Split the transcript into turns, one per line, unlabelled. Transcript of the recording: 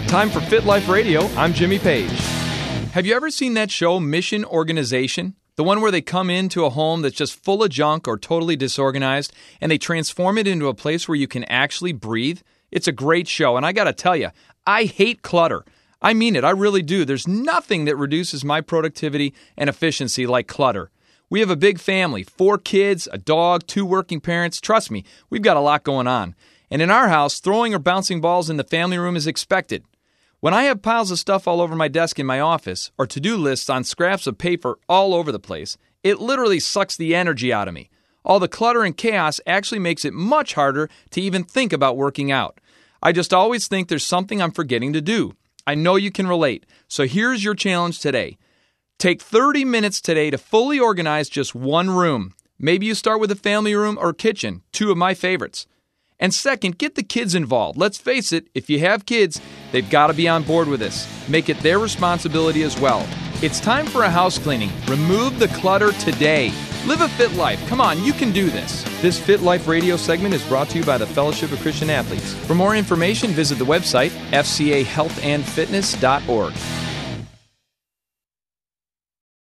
Time for Fit Life Radio. I'm Jimmy Page. Have you ever seen that show, Mission Organization? The one where they come into a home that's just full of junk or totally disorganized, and they transform it into a place where you can actually breathe? It's a great show, and I got to tell you, I hate clutter. I mean it, I really do. There's nothing that reduces my productivity and efficiency like clutter. We have a big family, 4 kids, a dog, 2 working parents. Trust me, we've got a lot going on. And in our house, throwing or bouncing balls in the family room is expected. When I have piles of stuff all over my desk in my office, or to-do lists on scraps of paper all over the place, it literally sucks the energy out of me. All the clutter and chaos actually makes it much harder to even think about working out. I just always think there's something I'm forgetting to do. I know you can relate, so here's your challenge today. Take 30 minutes today to fully organize just one room. Maybe you start with a family room or kitchen, 2 of my favorites. And second, get the kids involved. Let's face it, if you have kids, they've got to be on board with this. Make it their responsibility as well. It's time for a house cleaning. Remove the clutter today. Live a fit life. Come on, you can do this. This Fit Life radio segment is brought to you by the Fellowship of Christian Athletes. For more information, visit the website fcahealthandfitness.org.